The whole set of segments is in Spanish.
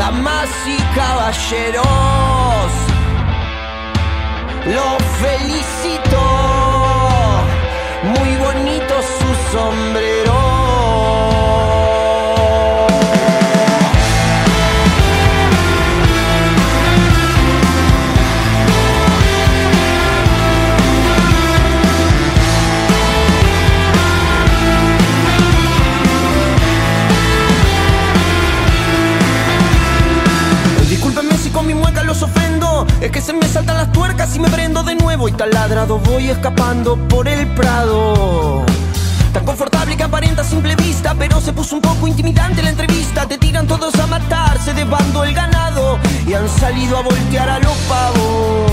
damas y caballeros, los felicito, muy bonito su sombrero. Con mi mueca los ofendo, es que se me saltan las tuercas y me prendo de nuevo. Y taladrado voy escapando por el prado, tan confortable que aparenta a simple vista, pero se puso un poco intimidante la entrevista. Te tiran todos a matarse de bando el ganado y han salido a voltear a los pavos.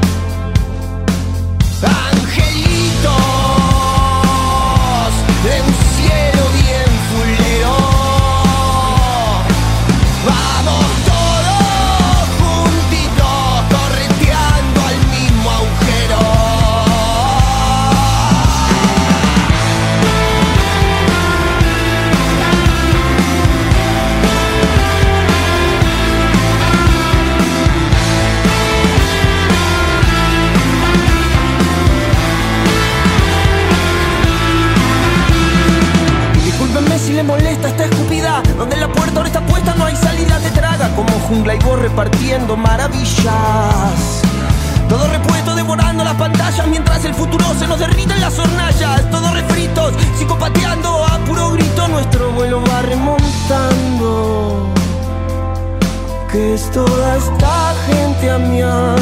Angelitos de un cielo bien fulero, vamos todos juntitos correteando al mismo agujero. Discúlpenme si le molesta esta escupida, donde la puerta ahora está puesta, no hay salida, te traga como jungla y vos repartiendo maravillas. Todo repuesto devorando las pantallas, mientras el futuro se nos derrita en las hornallas. Todos refritos, psicopateando a puro grito, nuestro vuelo va remontando. ¿Qué es toda esta gente amiando?